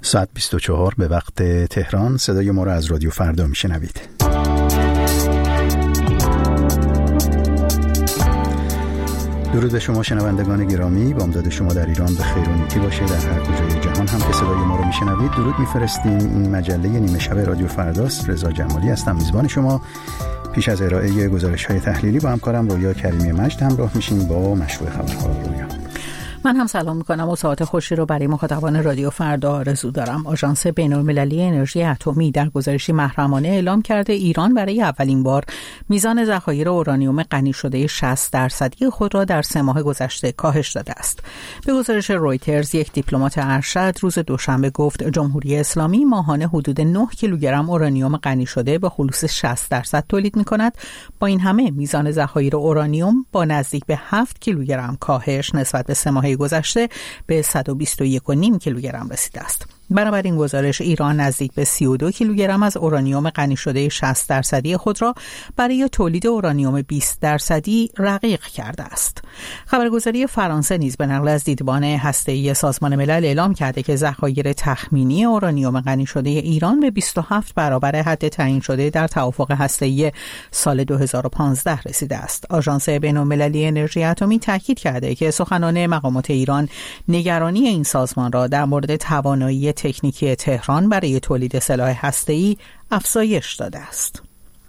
ساعت 24 به وقت تهران صدای ما را از رادیو فردا میشنوید. درود به شما شنوندگان گرامی، بامداد شما در ایران به خیر و نیکی باشه، در هر کجای جهان هم که صدای ما رو میشنوید. درود میفرستیم. این مجله نیمه شب رادیو فرداست. رضا جمالی هستم میزبان شما. پیش از ارائه گزارش‌های تحلیلی با همکارم رویا کریمی مجد همراه میشیم با مشروع خبرها. رویا، من هم سلام میکنم و ساعت خوشی رو برای مخاطبان رادیو فردا آرزو دارم. آژانس بین‌المللی انرژی اتمی در گزارشی محرمانه اعلام کرده ایران برای اولین بار میزان ذخایر اورانیوم غنی شده 60% خود را در 3 ماه گذشته کاهش داده است. به گزارش رویترز، یک دیپلمات ارشد روز دوشنبه گفت جمهوری اسلامی ماهانه حدود 9 کیلوگرم اورانیوم غنی شده به خلوص 60% تولید میکند. با این همه میزان ذخایر اورانیوم با نزدیک به 7 کیلوگرم کاهش نسبت به 3 ماه گذشته به 121.5 کیلوگرم رسیده است. بنابراین گزارش ایران نزدیک به 32 کیلوگرم از اورانیوم غنی شده 60% خود را برای تولید اورانیوم 20% رقیق کرده است. خبرگزاری فرانسه نیز به نقل از دیدبان هسته‌ای سازمان ملل اعلام کرده که ذخایر تخمینی اورانیوم غنی شده ایران به 27 برابر حد تعیین شده در توافق هسته‌ای سال 2015 رسیده است. آژانس بین‌المللی انرژی اتمی تاکید کرده که سخنان مقامات ایران نگرانی این سازمان را در مورد توانایی تکنیکی تهران برای تولید سلاح هسته‌ای افزایش داده است.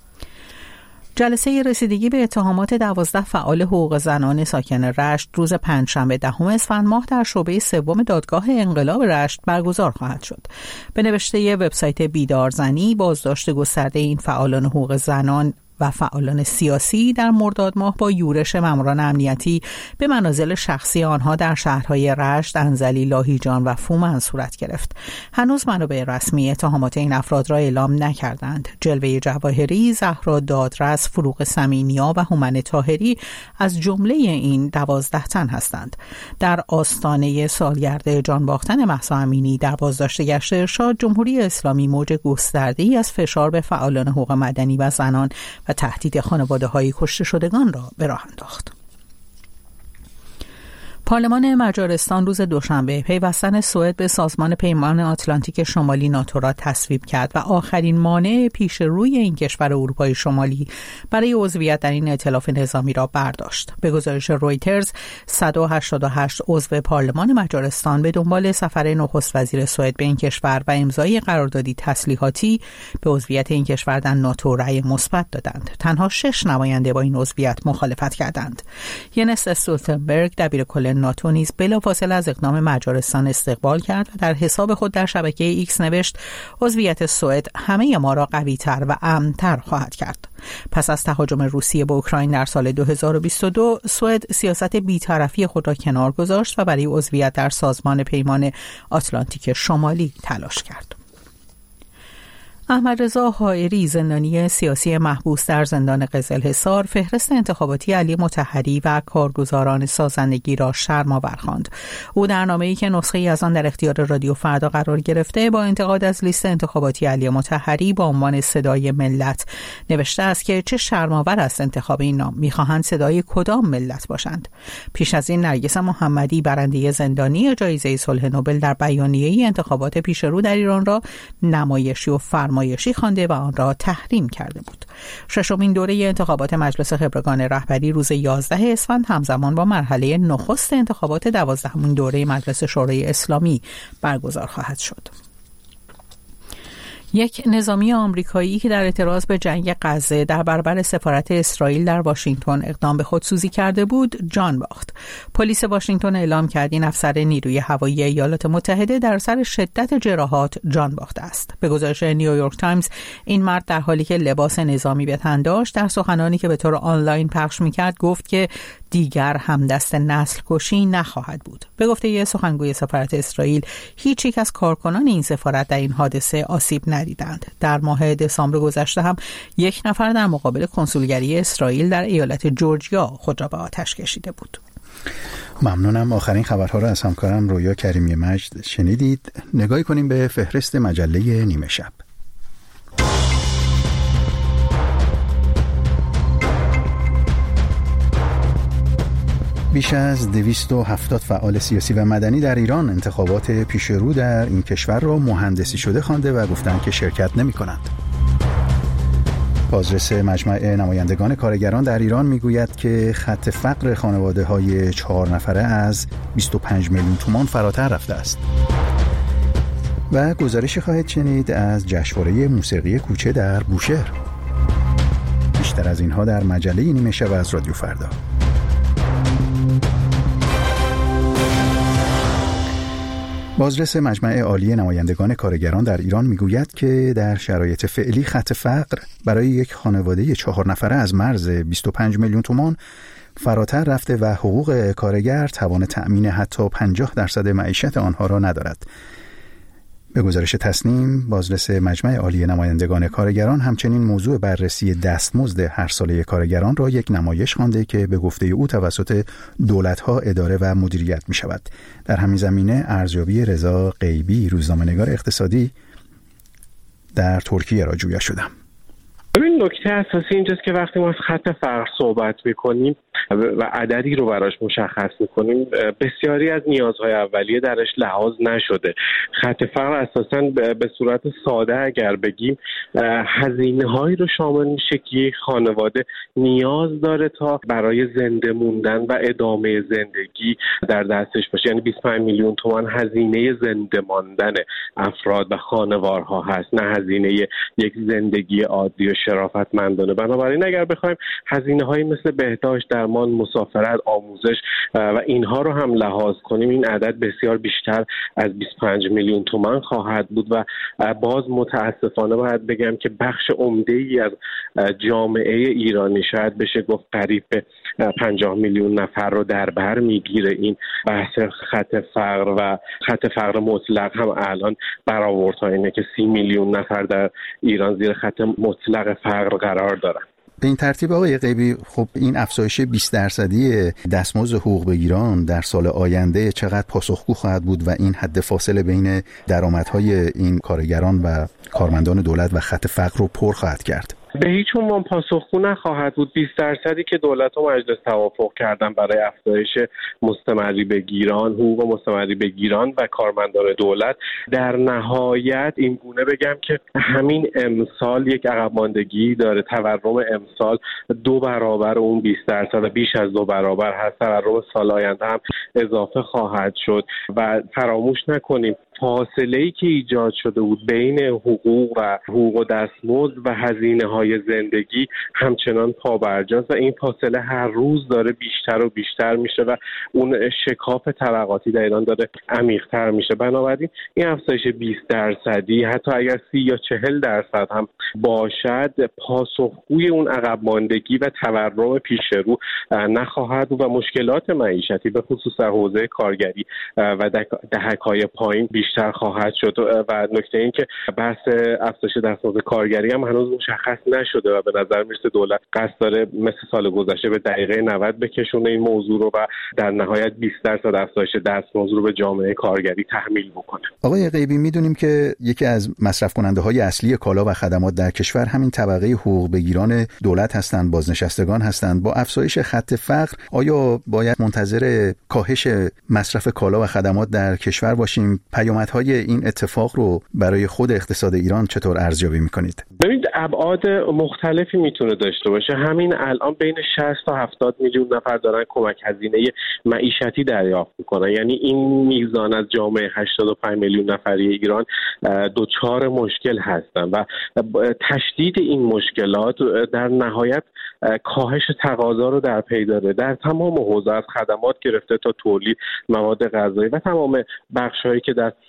جلسه رسیدگی به اتهامات 12 فعال حقوق زنان ساکن رشت روز پنجشنبه 10 اسفند ماه در شعبه سوم دادگاه انقلاب رشت برگزار خواهد شد. به نوشته وبسایت بیدارزنی، بازداشت گسترده این فعالان حقوق زنان و فعالان سیاسی در مرداد ماه با یورش ماموران امنیتی به منازل شخصی آنها در شهرهای رشت، انزلی، لاهیجان و فومن صورت گرفت. هنوز منابع رسمی اتهامات این افراد را اعلام نکردند. جلوه جواهری، زهرا دادرس، فروغ سمینیا و هومن طاهری از جمله این 12 تن هستند. در آستانه سالگرد جان باختن مهسا امینی در بازداشت گشت ارشاد، جمهوری اسلامی موج گسترده‌ای از فشار به فعالان حقوق مدنی و زنان و تهدید خانواده‌های کشته شدگان را به راه انداخت. پارلمان مجارستان روز دوشنبه پیوستن سوئد به سازمان پیمان آتلانتیک شمالی ناتو را تصویب کرد و آخرین مانع پیش روی این کشور اروپای شمالی برای عضویت در این ائتلاف نظامی را برداشت. به گزارش رویترز، 188 عضو پارلمان مجارستان به دنبال سفر نخست وزیر سوئد به این کشور و امضای قراردادی تسلیحاتی به عضویت این کشور در ناتو رأی مثبت دادند. تنها 6 نماینده با این عضویت مخالفت کردند. ینس استولتنبرگ، دبیرکل ناتو، نیز بلافاصله از اقدام مجارستان استقبال کرد و در حساب خود در شبکه ایکس نوشت عضویت سوئد همه ما را قوی‌تر و امن‌تر خواهد کرد. پس از تهاجم روسیه به اوکراین در سال 2022، سوئد سیاست بی‌طرفی خود را کنار گذاشت و برای عضویت در سازمان پیمان آتلانتیک شمالی تلاش کرد. احمد رضا حائری، زندانی سیاسی محبوس در زندان قزلحصار، فهرست انتخاباتی علی مطهری و کارگزاران سازندگی را شرم‌آور خواند. او در نامه‌ای که نسخه‌ای از آن در اختیار رادیو فردا قرار گرفته با انتقاد از لیست انتخاباتی علی مطهری با عنوان صدای ملت نوشته است که چه شرم‌آور است انتخاب این نام، می‌خواهند صدای کدام ملت باشند. پیش از این نرگس محمدی، برنده زندانی جایزه صلح نوبل، در بیانیه‌ای انتخابات پیشرو در ایران را نمایشی و فرمایشی خوانده و آن را تحریم کرده بود. ششمین دوره انتخابات مجلس خبرگان رهبری روز 11 اسفند همزمان با مرحله نخست انتخابات 12مین دوره مجلس شورای اسلامی برگزار خواهد شد. یک نظامی آمریکایی که در اعتراض به جنگ غزه در برابر سفارت اسرائیل در واشنگتن اقدام به خودسوزی کرده بود، جان باخت. پلیس واشنگتن اعلام کرد این افسر نیروی هوایی ایالات متحده در اثر شدت جراحات جان باخته است. به گزارش نیویورک تایمز، این مرد در حالی که لباس نظامی به تن داشت، در سخنانی که به طور آنلاین پخش می‌کرد گفت که دیگر همدست نسل کشی نخواهد بود. به گفته یک سخنگوی سفارت اسرائیل، هیچ یک از کارکنان این سفارت در این حادثه آسیب ندیدند. در ماه دسامبر گذشته هم یک نفر در مقابل کنسولگری اسرائیل در ایالت جورجیا خود را به آتش کشیده بود. ممنونم. آخرین خبرها را از همکارم رویا کریمی مجد شنیدید. نگاهی کنیم به فهرست مجله نیمه شب. بیش از 270 فعال سیاسی و مدنی در ایران انتخابات پیشرو در این کشور را مهندسی شده خوانده و گفتند که شرکت نمی‌کنند. بازرس مجمع نمایندگان کارگران در ایران میگوید که خط فقر خانواده‌های 4 نفره از 25 میلیون تومان فراتر رفته است. و گزارشی خواهید شنید از جشنواره موسیقی کوچه در بوشهر. بیشتر از اینها در مجله نیمه شب از رادیو فردا. بازرس مجمع عالی نمایندگان کارگران در ایران میگوید که در شرایط فعلی خط فقر برای یک خانواده 4 نفره از مرز 25 میلیون تومان فراتر رفته و حقوق کارگر توان تأمین حتی 50% معیشت آنها را ندارد. به گزارش تصنیم، بازرس مجمع عالی نمایندگان کارگران همچنین موضوع بررسی دستمزد هر ساله کارگران را یک نمایش خوانده که به گفته او توسط دولت‌ها اداره و مدیریت می‌شود. در همین زمینه ارزیابی رضا غیبی، روزنامه‌نگار اقتصادی، در ترکیه را جویا شدم. ببین، نکته اساسی اینجاست که وقتی ما از خط فقر صحبت میکنیم و عددی رو براش مشخص میکنیم، بسیاری از نیازهای اولیه درش لحاظ نشده. خط فقر اساساً به صورت ساده اگر بگیم هزینه‌هایی رو شامل میشه که یک خانواده نیاز داره تا برای زنده موندن و ادامه زندگی در دستش باشه. یعنی 25 میلیون تومان هزینه زنده ماندن افراد و خانوارها هست، نه هزینه یک زندگی عادی و شرافتمندانه. بنابراین اگر بخوایم هزینه‌هایی مثل بهداشت، درمان، مسافرت، آموزش و اینها رو هم لحاظ کنیم، این عدد بسیار بیشتر از 25 میلیون تومان خواهد بود و باز متاسفانه باید بگم که بخش عمده‌ای از جامعه ایرانی، شاید بشه گفت قریب به 50 میلیون نفر رو در بر میگیره این بحث خط فقر. و خط فقر مطلق هم الان برآوردها اینه که 30 میلیون نفر در ایران زیر خط مطلق فقر قرار دارن. به این ترتیب آقای غیبی، خب این افزایش 20% دستمزد حقوق بگیران در سال آینده چقدر پاسخگو خواهد بود و این حد فاصله بین درآمدهای این کارگران و کارمندان دولت و خط فقر رو پر خواهد کرد؟ به هیچ عنوان پاسخگو نخواهد بود. 20% که دولت و مجلس توافق کردن برای افزایش مستمری به گیران، حقوق مستمری به گیران و کارمندان دولت، در نهایت این گونه بگم که همین امسال یک عقب ماندگی داره. تورم امسال 2 برابر اون 20% بیش از 2 برابر هست. تورم سال آینده هم اضافه خواهد شد و فراموش نکنیم فاصله‌ای که ایجاد شده بود بین حقوق و دستمزد و هزینه‌های زندگی همچنان پابرجاست و این فاصله هر روز داره بیشتر و بیشتر میشه و اون شکاف طبقاتی در ایران داره عمیق‌تر میشه. بنابراین این افزایش 20% حتی اگر 30 یا 40% هم باشد، پاسخگوی اون عقب ماندگی و تورم پیش رو نخواهد و مشکلات معیشتی به خصوص در حوزه کارگری و دهک‌های پایین بیشتر خواهد شد. و نکته این که بحث افزایش دستمزد کارگری هم هنوز مشخص نشده و به نظر میرسه دولت قصد داره مثل سال گذشته به دقیقه 90 بکشونه این موضوع رو و در نهایت 20% افزایش دستمزد رو به جامعه کارگری تحمیل بکنه. آقای غیبی، میدونیم که یکی از مصرف کننده های اصلی کالا و خدمات در کشور همین طبقه حقوق بگیران دولت هستند، بازنشستگان هستند. با افزایش خط فقر آیا باید منتظر کاهش مصرف کالا و خدمات در کشور باشیم؟ پیامدهای این اتفاق رو برای خود اقتصاد ایران چطور ارزیابی میکنید؟ ببینید، ابعاد مختلفی میتونه داشته باشه. همین الان بین 60 تا 70 میلیون نفر دارن کمک هزینه معیشتی دریافت میکنن. یعنی این میزان از جامعه 85 میلیون نفری ایران دچار مشکل هستن و تشدید این مشکلات در نهایت کاهش تقاضا رو در پی داره در تمام حوزه، از خدمات گرفته تا تولید مواد غذایی و تمام بخش‌هایی که در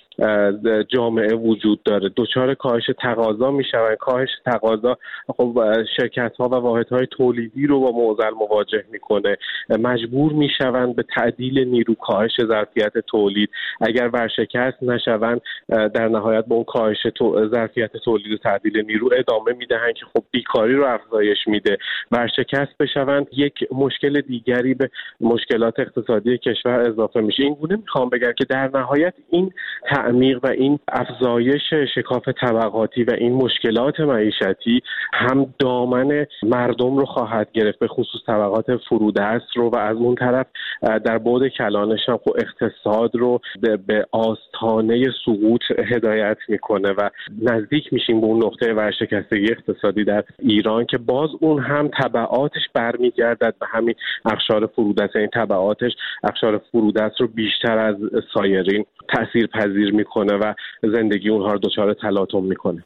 جامعه وجود داره دچار کاهش تقاضا میشوند. کاهش تقاضا خب شرکت‌ها و واحدهای تولیدی رو با معضل مواجه میکنه، مجبور میشوند به تعدیل نیرو، کاهش ظرفیت تولید. اگر ورشکست نشوند در نهایت با اون کاهش ظرفیت تولید و تعدیل نیرو ادامه میدهند که خب بیکاری رو افزایش میده. ورشکست بشوند یک مشکل دیگری به مشکلات اقتصادی کشور اضافه میشه. این گونه میخوام بگم که در نهایت این عمیق و این افزایش شکاف طبقاتی و این مشکلات معیشتی هم دامن مردم رو خواهد گرفت، به خصوص طبقات فرودست رو، و از اون طرف در بعد کلانش هم اقتصاد رو به آستانه سقوط هدایت میکنه و نزدیک میشیم به اون نقطه ورشکستگی اقتصادی در ایران که باز اون هم تبعاتش برمیگردد به همین اقشار فرودست. این تبعاتش اقشار فرودست رو بیشتر از سایرین تأثیر پذیر میکنه و زندگی اونها رو دچار تلاطم میکنه.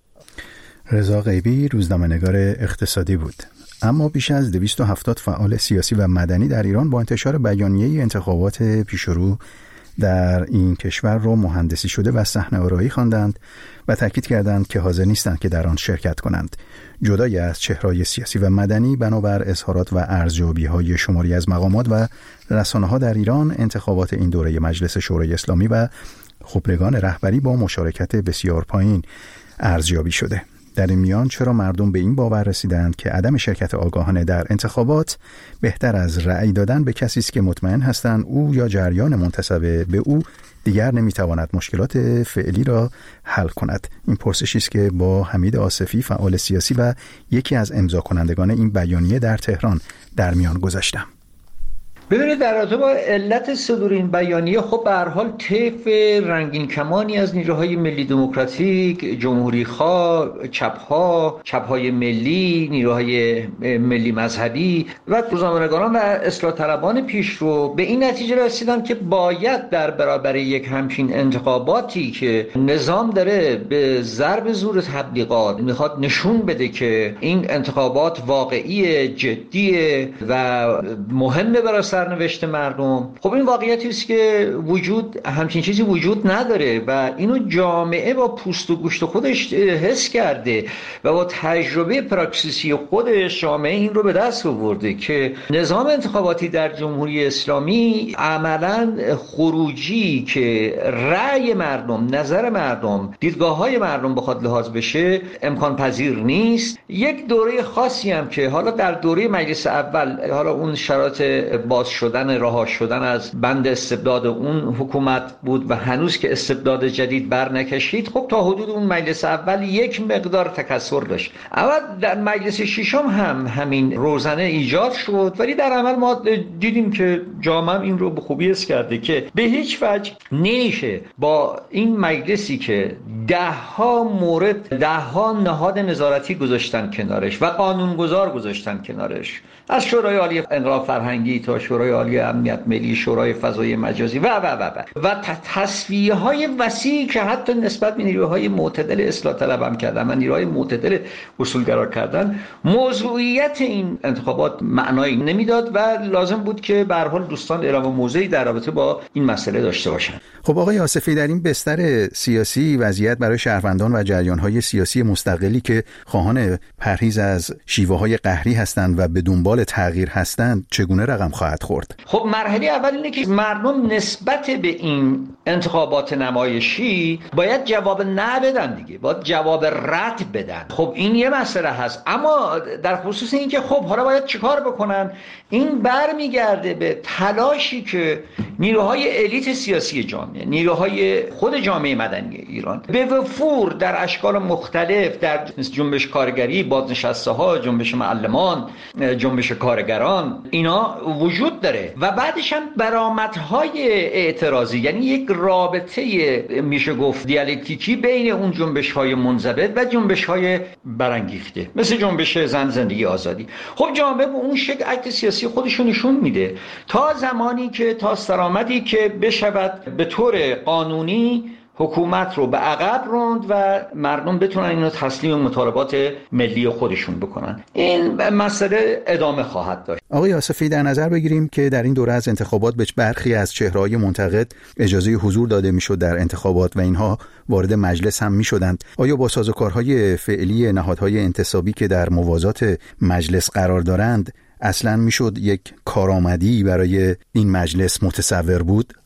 رضا غیبی روزنامه‌نگار اقتصادی بود. اما بیش از 270 فعال سیاسی و مدنی در ایران با انتشار بیانیه انتخابات پیشرو در این کشور را مهندسی شده و صحنه‌آرایی خواندند و تاکید کردند که حاضر نیستند که در آن شرکت کنند. جدای از چهره‌های سیاسی و مدنی، بنابر اظهارات و ارزیابی‌های شماری از مقامات و رسانه‌ها در ایران، انتخابات این دوره مجلس شورای اسلامی و خبرگان رهبری با مشارکت بسیار پایین ارزیابی شده. در این میان چرا مردم به این باور رسیدند که عدم شرکت آگاهانه در انتخابات بهتر از رأی دادن به کسی است که مطمئن هستند او یا جریان منتسب به او دیگر نمیتواند مشکلات فعلی را حل کند؟ این پرسشی است که با حمید آصفی، فعال سیاسی و یکی از امضا کنندگان این بیانیه در تهران، در میان گذاشتم. ببینید، در رابطه با علت صدور این بیانیه، خب به هر حال طیف رنگین کمانی از نیروهای ملی دموکراتیک، جمهوری‌خواه، چپ‌های ملی، نیروهای ملی مذهبی و روزنامه‌نگاران و اصلاح طلبان پیشرو به این نتیجه رسیدن که باید در برابر یک همچین انتخاباتی که نظام داره به ضرب زور تبلیغات میخواد نشون بده که این انتخابات واقعی، جدیه و مهمه برای سرنوشت مردم، خب این واقعیتی است که همچین چیزی وجود نداره و اینو جامعه با پوست و گوشت خودش حس کرده و با تجربه پراکسیسی خودش جامعه این رو به دست آورده که نظام انتخاباتی در جمهوری اسلامی عملاً خروجی که رأی مردم، نظر مردم، دیدگاه‌های مردم بخواد لحاظ بشه امکان پذیر نیست. یک دوره خاصی هم که حالا در دوره مجلس اول، حالا اون شرایط باز شدن، رها شدن از بند استبداد اون حکومت بود و هنوز که استبداد جدید بر نکشید، خب تا حدود اون مجلس اول یک مقدار تکثر داشت. اول در مجلس ششم هم همین روزنه ایجاد شد، ولی در عمل ما دیدیم که جامعه این رو به خوبی حس کرده که به هیچ وجه نمیشه با این مجلسی که دهها نهاد نظارتی گذاشتن کنارش و قانونگذار گذاشتن کنارش، از شورای عالی انقلاب فرهنگی تا شورای عالی امنیت ملی، شورای فضای مجازی و تصفیه‌های وسیعی که حتی نسبت به نیروهای معتدل اصلاح طلب هم کردن و نیروهای معتدل اصولگرا کردن، موضوعیت این انتخابات معنایی نمیداد و لازم بود که به هر حال دوستان اعلام موضعی در رابطه با این مسئله داشته باشند. خب آقای آصفی، در این بستر سیاسی وضعیت برای شهروندان و جریان‌های سیاسی مستقلی که خواهان پرهیز از شیوه‌های قهری هستند و به دنبال تغییر هستند چگونه رقم خواهد خورد؟ خب مرحله اول اینه که مردم نسبت به این انتخابات نمایشی باید جواب نه بدن دیگه، باید جواب رد بدن. خب این یه مسئله هست، اما در خصوص این که خب حالا باید چیکار بکنن، این برمیگرده به تلاشی که نیروهای الیت سیاسی جامعه، نیروهای خود جامعه مدنی ایران به وفور در اشکال مختلف، در جنبش کارگری، بازنشسته‌ها، جنبش معلمان، جنبش کارگران، اینا وجود داره و بعدش هم برآمدهای اعتراضی، یعنی یک رابطه میشه گفت دیالکتیکی بین اون جنبش‌های منضبط و جنبش‌های برانگیخته، مثل جنبش زن، زندگی، آزادی. خب جامعه به اون شکل عکس سیاسی خودشون نشون میده تا زمانی که تا سرآمدی که بشود به طور قانونی حکومت رو به عقب راند و مردم بتونن اینو تسلیم مطالبات ملی خودشون بکنن. این مسئله ادامه خواهد داشت. آقای آصفی، در نظر بگیریم که در این دوره از انتخابات به برخی از چهره‌های منتقد اجازه حضور داده میشد در انتخابات و اینها وارد مجلس هم میشدند، آیا با سازوکارهای فعلی نهادهای انتصابی که در موازات مجلس قرار دارند اصلاً میشد یک کارآمدی برای این مجلس متصور بود؟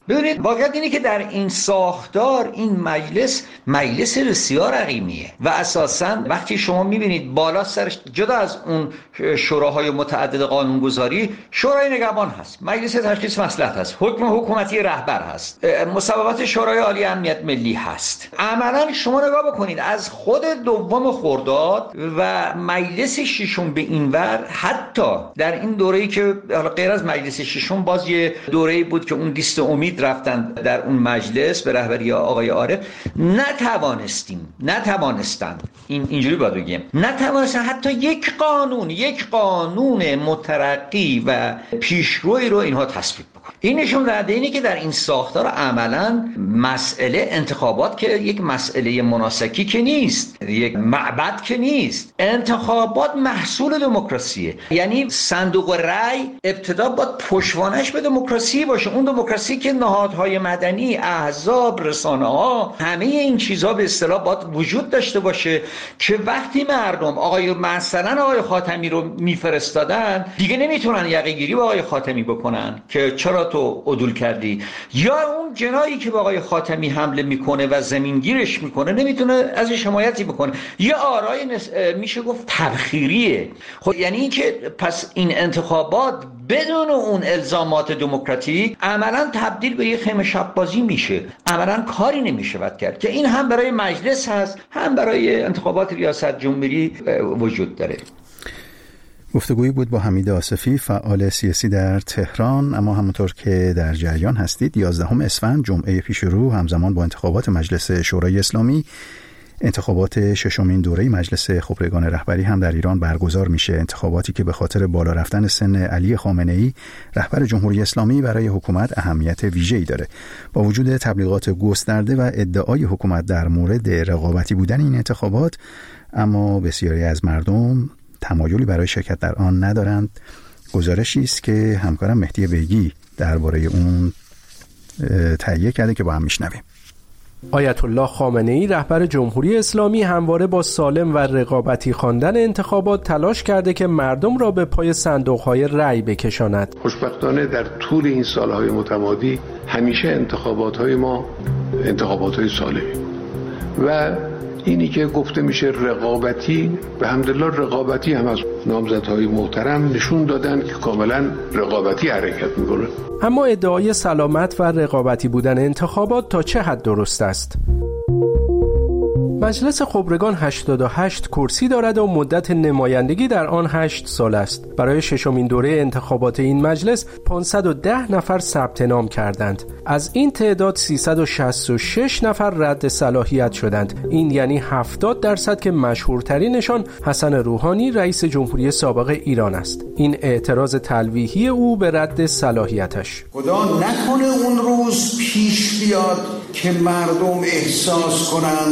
ببینید واقعیت اینه که در این ساختار این مجلس بسیار عقیمیه و اساساً وقتی شما میبینید بالا سرش جدا از اون شوراهای متعدد قانونگذاری شورای نگهبان هست، مجلس تشخیص مصلحت هست، حکم حکومتی رهبر هست، مصوبات شورای عالی امنیت ملی هست. عملاً شما نگاه بکنید از خود دوم خرداد و مجلس ششم به اینور، حتی در این دوره‌ای که حالا غیر از مجلس ششم باز یه دوره‌ای بود که اون لیست امید رفتن در اون مجلس به رهبری آقای عارف، نتوانستن اینجوری باید بگیم نتوانستن حتی یک قانون مترقی و پیشروی رو اینها تصویب بکنن. این نشون دهنده اینه که در این ساختار عملاً مسئله انتخابات که یک مسئله مناسکی که نیست، یک معبد که نیست، انتخابات محصول دموکراسیه. یعنی صندوق رأی ابتدا باید پشتوانش به دموکراسی باشه، اون دموکراسی که نهادهای مدنی، احزاب، رسانه‌ها، همه این چیزها به اصطلاح باید وجود داشته باشه که وقتی مردم مثلا آقای خاتمی رو میفرستادن دیگه نمیتونن یقه گیری با آقای خاتمی بکنن که چرا تو عدول کردی، یا اون جنایی که به آقای خاتمی حمله میکنه و زمینگیرش میکنه نمیتونه ازش حمایتی بکنه، یه آرای میشه گفت تبخیریه. خب یعنی این که پس این انتخابات بدون اون الزامات دموکراتیک عملاً تبدیل به یه خیمه شب بازی میشه، عملاً کاری نمیشود کرد که این هم برای مجلس هست هم برای انتخابات ریاست جمهوری وجود داره. گفتگویی بود با حمید آصفی، فعال سیاسی در تهران. اما همونطور که در جریان هستید 11 اسفند جمعه پیش رو همزمان با انتخابات مجلس شورای اسلامی انتخابات ششمین دوره مجلس خبرگان رهبری هم در ایران برگزار میشه. انتخاباتی که به خاطر بالا رفتن سن علی خامنه‌ای رهبر جمهوری اسلامی برای حکومت اهمیت ویژه‌ای داره. با وجود تبلیغات گسترده و ادعای حکومت در مورد رقابتی بودن این انتخابات، اما بسیاری از مردم تمایلی برای شرکت در آن ندارند. گزارشی است که همکارم مهدی بیگی درباره اون تهیه کرده که با هم میشنویم. آیت الله خامنه‌ای رهبر جمهوری اسلامی همواره با سالم و رقابتی خواندن انتخابات تلاش کرده که مردم را به پای صندوق‌های رأی بکشاند. خوشبختانه در طول این سالهای متمادی همیشه انتخابات‌های ما انتخابات‌های سالمی و اینی که گفته میشه رقابتی، به حمدالله رقابتی هم از نامزدهای محترم نشون دادن که کاملا رقابتی حرکت میکنه. اما ادعای سلامت و رقابتی بودن انتخابات تا چه حد درست است؟ مجلس خبرگان 88 کرسی دارد و مدت نمایندگی در آن 8 سال است. برای ششمین دوره انتخابات این مجلس 510 نفر ثبت نام کردند. از این تعداد 366 نفر رد صلاحیت شدند. این یعنی 70% که مشهورترینشان حسن روحانی رئیس جمهوری سابق ایران است. این اعتراض تلویحی او به رد صلاحیتش. خدا نکنه اون روز پیش بیاد که مردم احساس کنند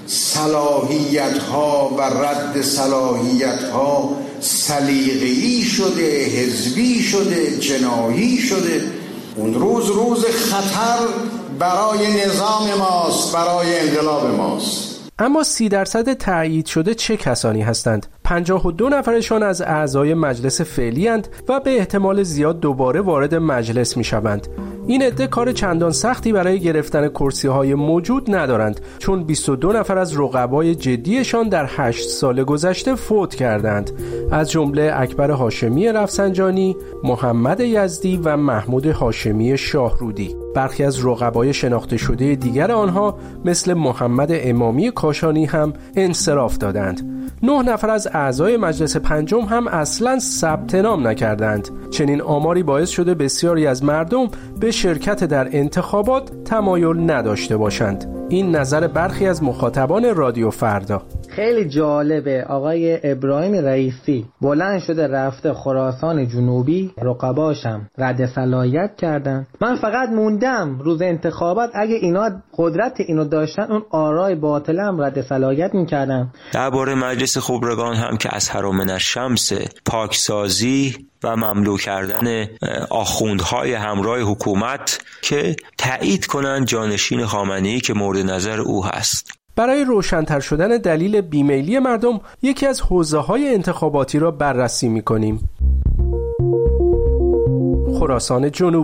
صلاحیت‌ها و رد صلاحیت‌ها سلیقه‌ای شده، حزبی شده، جناحی شده. اون روز خطر برای نظام ماست، برای انقلاب ماست. اما 30% تایید شده چه کسانی هستند؟ 52 نفرشان از اعضای مجلس فعلی اند و به احتمال زیاد دوباره وارد مجلس می شوند. این عده کار چندان سختی برای گرفتن کرسی‌های موجود ندارند، چون 22 نفر از رقبای جدیشان در 8 سال گذشته فوت کردند، از جمله اکبر هاشمی رفسنجانی، محمد یزدی و محمود هاشمی شاهرودی. برخی از رقبای شناخته شده دیگر آنها مثل محمد امامی کاشانی هم انصراف دادند. 9 نفر از اعضای مجلس پنجم هم اصلاً ثبت نام نکردند. چنین آماری باعث شده بسیاری از مردم به شرکت در انتخابات تمایل نداشته باشند. این نظر برخی از مخاطبان رادیو فردا. خیلی جالبه، آقای ابراهیم رئیسی بلند شده رفته خراسان جنوبی، رقباشم رد صلاحیت کردن. من فقط موندم روز انتخابات اگه اینا قدرت اینو داشتن اون آرای باطل هم رد صلاحیت میکردن. درباره مجلس خبرگان هم که از حرم الشمس پاکسازی و مملو کردن آخوندهای همراه حکومت که تایید کنن جانشین خامنه‌ای که مورد نظر او هست. برای روشن‌تر شدن دلیل بیمیلی مردم یکی از حوزه‌های انتخاباتی را بررسی می‌کنیم. خراسان جنوبی.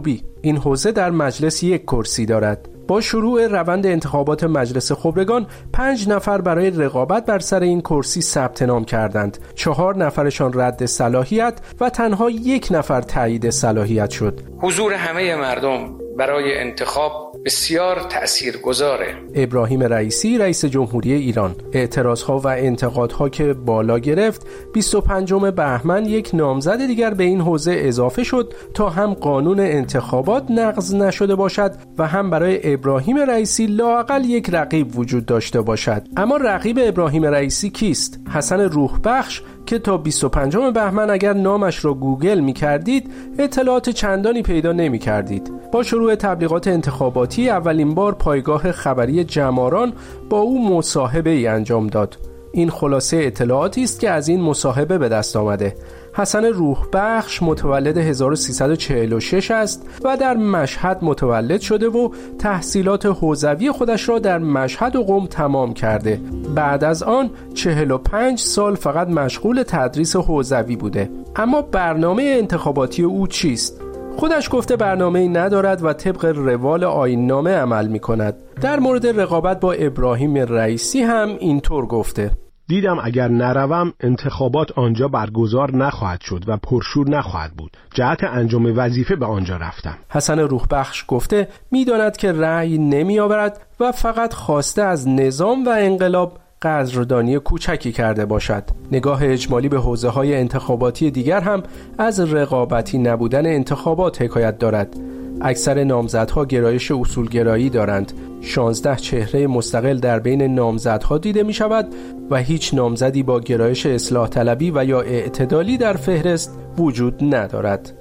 این حوزه در مجلس یک کرسی دارد. با شروع روند انتخابات مجلس خبرگان 5 نفر برای رقابت بر سر این کرسی ثبت نام کردند. 4 نفرشان رد صلاحیت و تنها 1 نفر تایید صلاحیت شد. حضور همه مردم برای انتخاب بسیار تأثیرگذاره. ابراهیم رئیسی رئیس جمهوری ایران: اعتراضها و انتقادها که بالا گرفت، 25 بهمن یک نامزد دیگر به این حوزه اضافه شد تا هم قانون انتخابات نقض نشده باشد و هم برای ابراهیم رئیسی لااقل یک رقیب وجود داشته باشد. اما رقیب ابراهیم رئیسی کیست؟ حسن روح بخش که تا 25 بهمن اگر نامش را گوگل می کردید اطلاعات چندانی پیدا نمی کردید. با شروع تبلیغات انتخاباتی اولین بار پایگاه خبری جماران با او مصاحبه ای انجام داد. این خلاصه اطلاعاتی است که از این مصاحبه به دست آمده. حسن روح بخش متولد 1346 است و در مشهد متولد شده و تحصیلات حوزوی خودش را در مشهد و قم تمام کرده. بعد از آن 45 سال فقط مشغول تدریس حوزوی بوده. اما برنامه انتخاباتی او چیست؟ خودش گفته برنامه‌ای ندارد و طبق روال آیین‌نامه عمل می‌کند. در مورد رقابت با ابراهیم رئیسی هم اینطور گفته: دیدم اگر نروم انتخابات آنجا برگزار نخواهد شد و پرشور نخواهد بود. جهت انجام وظیفه به آنجا رفتم. حسن روح بخش گفته می‌داند که رأی نمی‌آورد و فقط خواسته از نظام و انقلاب قدردانی کوچکی کرده باشد. نگاه اجمالی به حوزه‌های انتخاباتی دیگر هم از رقابتی نبودن انتخابات حکایت دارد. اکثر نامزدها گرایش اصولگرایی دارند. 16 چهره مستقل در بین نامزدها دیده می شود و هیچ نامزدی با گرایش اصلاح طلبی و یا اعتدالی در فهرست وجود ندارد.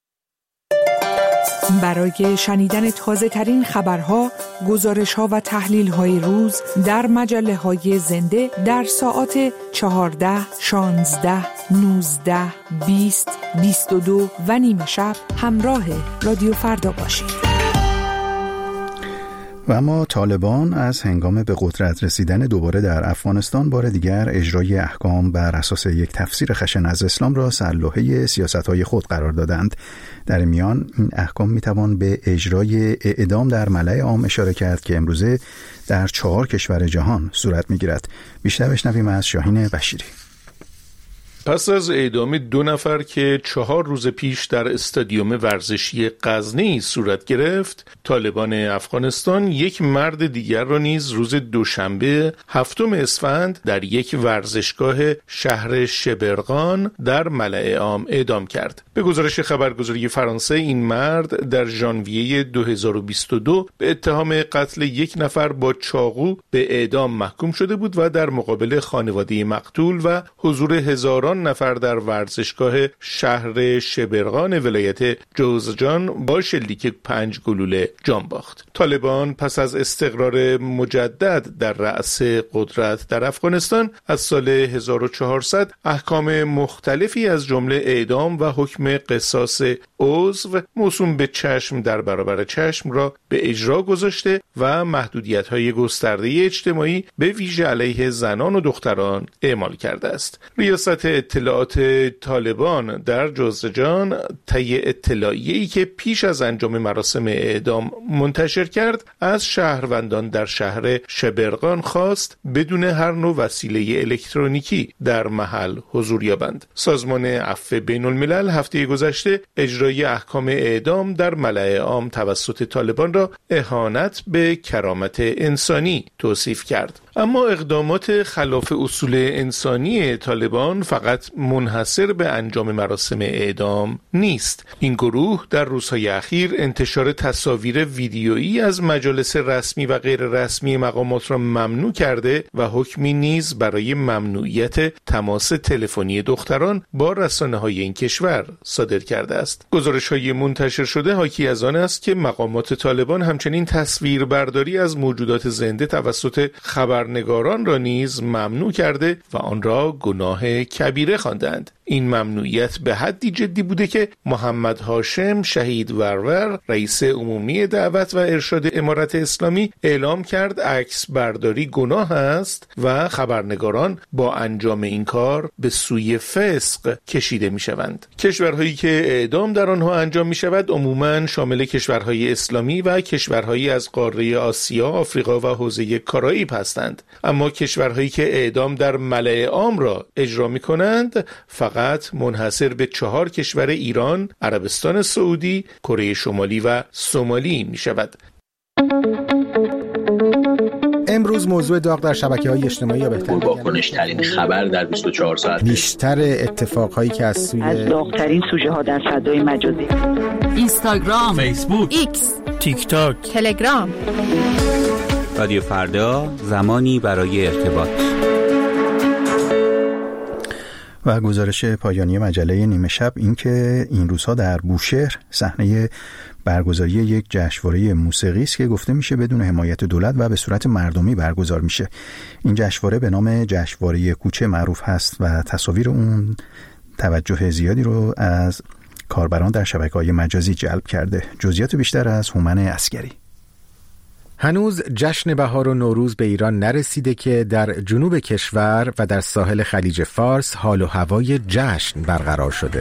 برای شنیدن تازه ترین خبرها، گزارش‌ها و تحلیل‌های روز در مجله‌های زنده در ساعات 14، 16، 19، 20، 22 و نیم شب همراه رادیو فردا باشید. و اما طالبان از هنگام به قدرت رسیدن دوباره در افغانستان بار دیگر اجرای احکام بر اساس یک تفسیر خشن از اسلام را سرلوحه سیاست‌های خود قرار دادند. در میان این احکام میتوان به اجرای اعدام در ملأ عام اشاره کرد که امروزه در 4 کشور جهان صورت میگیرد. بیشتر بشنویم از شاهین بشیری. پس از اعدام 2 نفر که 4 روز پیش در استادیوم ورزشی غزنی صورت گرفت، طالبان افغانستان یک مرد دیگر را نیز روز دوشنبه 7 اسفند در یک ورزشگاه شهر شبرغان در ملأ عام اعدام کرد. به گزارش خبرگزاری فرانسه این مرد در ژانویه 2022 به اتهام قتل 1 نفر با چاقو به اعدام محکوم شده بود و در مقابل خانواده مقتول و حضور هزاران نفر در ورزشگاه شهر شبرغان ولایت جوزجان با شلیک 5 گلوله جان باخت. طالبان پس از استقرار مجدد در رأس قدرت در افغانستان از سال 1400 احکام مختلفی از جمله اعدام و حکم قصاص عضو موسوم به چشم در برابر چشم را به اجرا گذاشته و محدودیت‌های گسترده اجتماعی به ویژه علیه زنان و دختران اعمال کرده است. ریاست اطلاعات طالبان در جوزجان طی اطلاعیه‌ای که پیش از انجام مراسم اعدام منتشر کرد از شهروندان در شهر شبرغان خواست بدون هر نوع وسیله الکترونیکی در محل حضور یابند. سازمان عفو بین الملل هفته گذشته اجرای احکام اعدام در ملأ عام توسط طالبان را اهانت به کرامت انسانی توصیف کرد. اما اقدامات خلاف اصول انسانی طالبان فقط منحصر به انجام مراسم اعدام نیست. این گروه در روزهای اخیر انتشار تصاویر ویدیویی از مجالس رسمی و غیر رسمی مقامات را ممنوع کرده و حکمی نیز برای ممنوعیت تماس تلفنی دختران با رسانه‌های این کشور صادر کرده است. گزارش‌های منتشر شده حاکی از آن است که مقامات طالبان همچنین تصویربرداری از موجودات زنده توسط خبرنگاران خبرنگاران را نیز ممنوع کرده و آن را گناه کبیره خواندند. این ممنوعیت به حدی جدی بوده که محمد هاشم شهید ورور رئیس عمومی دعوت و ارشاد امارت اسلامی اعلام کرد عکس برداری گناه است و خبرنگاران با انجام این کار به سوی فسق کشیده می شوند. کشورهایی که اعدام در آنها انجام می شود عموماً شامل کشورهای اسلامی و کشورهایی از قاره آسیا، آفریقا و حوزه کارائیب هستند. اما کشورهایی که اعدام در ملأ عام را اجرا می کنند فقط منحصر به 4 کشور ایران، عربستان سعودی، کره شمالی و سومالی می شود. امروز موضوع داغ در شبکه‌های اجتماعی یا بهتر واکنش ترین خبر در 24 ساعت، بیشتر اتفاقهایی که از داغ‌ترین سوژه ها در فضای مجازی، اینستاگرام، فیسبوک، ایکس، تیک تاک، تلگرام. رادیو فردا، زمانی برای ارتباط. و گزارش پایانی مجله نیمه شب این که این روزها در بوشهر صحنه برگزاری یک جشنواره موسیقی است که گفته میشه بدون حمایت دولت و به صورت مردمی برگزار میشه. این جشنواره به نام جشنواره کوچه معروف هست و تصاویر اون توجه زیادی رو از کاربران در شبکه‌های مجازی جلب کرده. جزئیات بیشتر از هومن عسگری. هنوز جشن بهار و نوروز به ایران نرسیده که در جنوب کشور و در ساحل خلیج فارس حال و هوای جشن برقرار شده.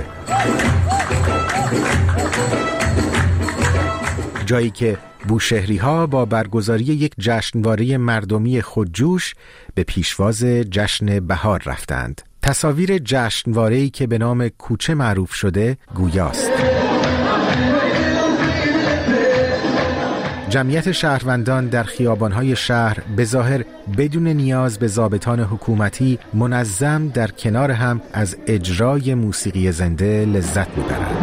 جایی که بوشهری‌ها با برگزاری یک جشنواره مردمی خودجوش به پیشواز جشن بهار رفتند. تصاویر جشنواره‌ای که به نام کوچه معروف شده گویاست. جمعیت شهروندان در خیابان‌های شهر به ظاهر بدون نیاز به ضابطان حکومتی منظم در کنار هم از اجرای موسیقی زنده لذت می‌برند.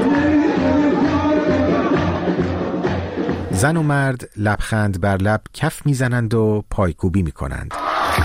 زن و مرد لبخند بر لب کف می‌زنند و پایکوبی می‌کنند.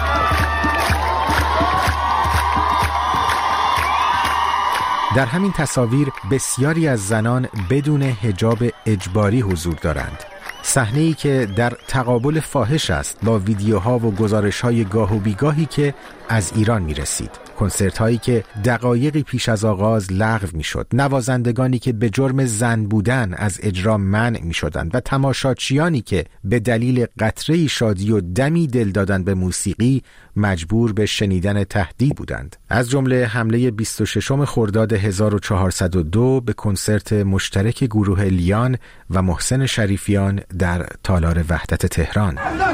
در همین تصاویر بسیاری از زنان بدون حجاب اجباری حضور دارند. صحنه‌ای که در تقابل فاحش است با ویدیوها و گزارش‌های گاه و بیگاهی که از ایران می‌رسید. کنسرت‌هایی که دقایقی پیش از آغاز لغو می‌شد، نوازندگانی که به جرم زن بودن از اجرا منع می‌شدند و تماشاچیانی که به دلیل قطره‌ای شادی و دمی دل دادن به موسیقی مجبور به شنیدن تهدید بودند. از جمله حمله 26 خرداد 1402 به کنسرت مشترک گروه لیان و محسن شریفیان در تالار وحدت تهران.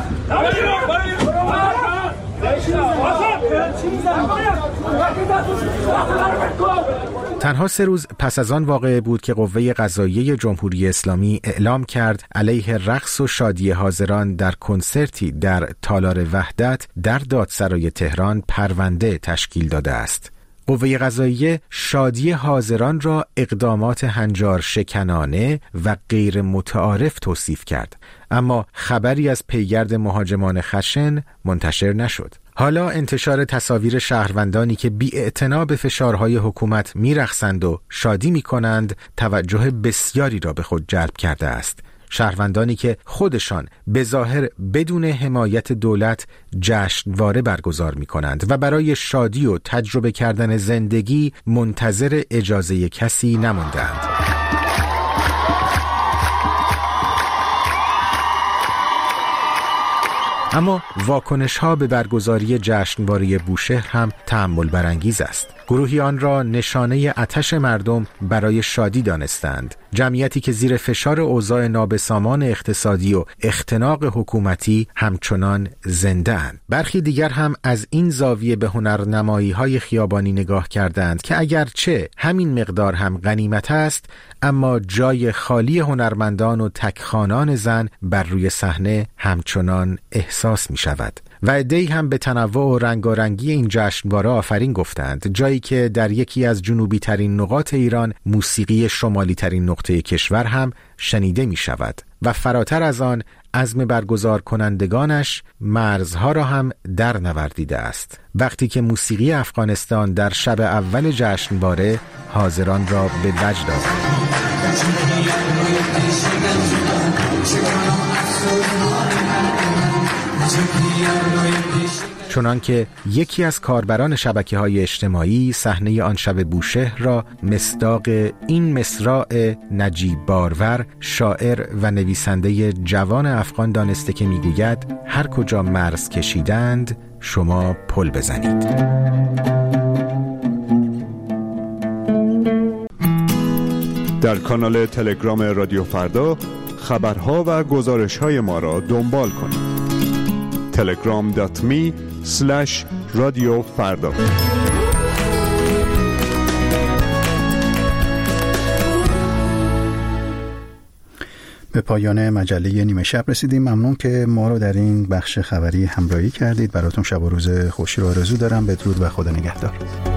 تنها 3 روز پس از آن واقعه بود که قوه قضاییه جمهوری اسلامی اعلام کرد علیه رقص و شادی حاضران در کنسرتی در تالار وحدت در دادسرای تهران پرونده تشکیل داده است. قوه قضاییه شادی حاضران را اقدامات هنجار شکنانه و غیر متعارف توصیف کرد، اما خبری از پیگرد مهاجمان خشن منتشر نشد. حالا انتشار تصاویر شهروندانی که بی‌اعتنا به فشارهای حکومت میرقصند و شادی میکنند توجه بسیاری را به خود جلب کرده است. شهروندانی که خودشان به ظاهر بدون حمایت دولت جشنواره برگزار میکنند و برای شادی و تجربه کردن زندگی منتظر اجازه کسی نماندند. اما واکنش‌ها به برگزاری جشنواره بوشهر هم تأمل برانگیز است. گروهی آن را نشانه آتش مردم برای شادی دانستند. جمعیتی که زیر فشار اوضاع نابسامان اقتصادی و اختناق حکومتی همچنان زنده اند. برخی دیگر هم از این زاویه به هنرنمایی‌های خیابانی نگاه کردند که اگرچه همین مقدار هم غنیمت است، اما جای خالی هنرمندان و تکخوانان زن بر روی صحنه همچنان احساس می شود. و عده‌ای هم به تنوع و رنگارنگی این جشنواره آفرین گفتند، جایی که در یکی از جنوبی ترین نقاط ایران موسیقی شمالی ترین نقطه کشور هم شنیده می شود و فراتر از آن عزم برگزار کنندگانش مرزها را هم در نوردیده است. وقتی که موسیقی افغانستان در شب اول جشنواره حاضران را به وجد آورد. چنانکه یکی از کاربران شبکه‌های اجتماعی صحنه آن شب بوشهر را مصداق این مصراع نجیب بارور، شاعر و نویسنده جوان افغان دانسته که میگوید هر کجا مرز کشیدند شما پل بزنید. در کانال تلگرام رادیو فردا خبرها و گزارش‌های ما را دنبال کنید. telegram.me/رادیو فردا. به پایان مجله نیمه شب رسیدیم. ممنون که ما رو در این بخش خبری همراهی کردید. براتون شب و روز خوشی رو آرزو دارم. بدرود و خدا نگهدار.